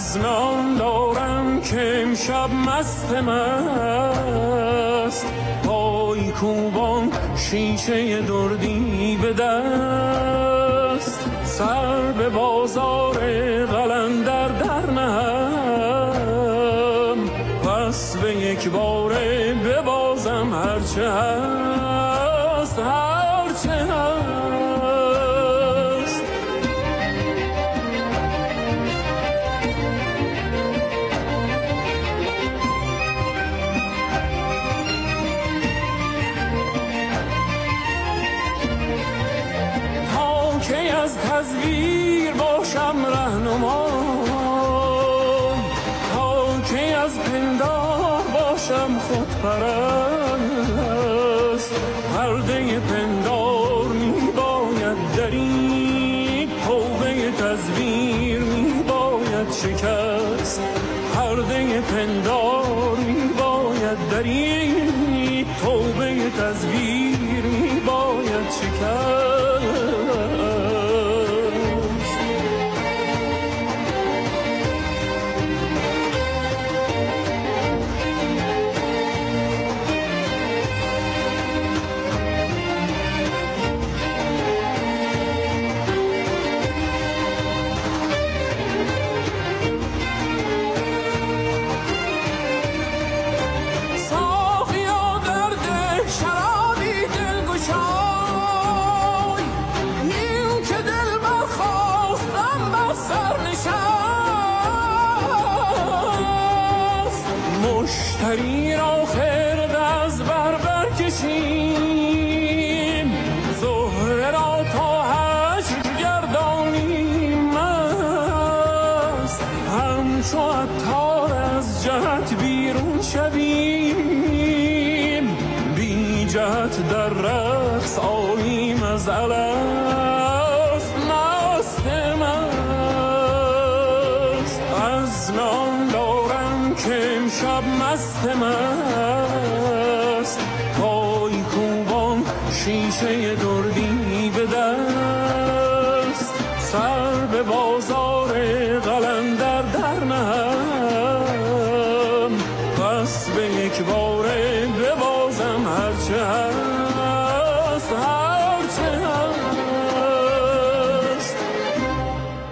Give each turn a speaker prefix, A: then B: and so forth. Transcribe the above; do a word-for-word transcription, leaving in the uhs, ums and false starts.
A: از نان دارم که امشب مست مست، پای کوبان شیشه دردی به دست، سر به بازار قلندر در نهم، پس به یک باره ببازم هرچه هست هرچه هست. از تزویر باشم رهنما، تا که از پندار باشم خودپرست، پرده پندار می باید درید، توبه تزویر می باید شکست، پرده پندار می باید درید، توبه تزویر می باید شکست. مشتری را خرد از بر برکشیم، زهره را تا حشر گردانیم مست، همچو عطار از جهت بیرون شویم، بی جهت در رقص آییم از الست مست مست. از نان دارم که امشب مست مست، پای کوبان شیشه دردی به دست، سر به بازار قلندر در نهم، پس به یک باره ببازم هرچه هست.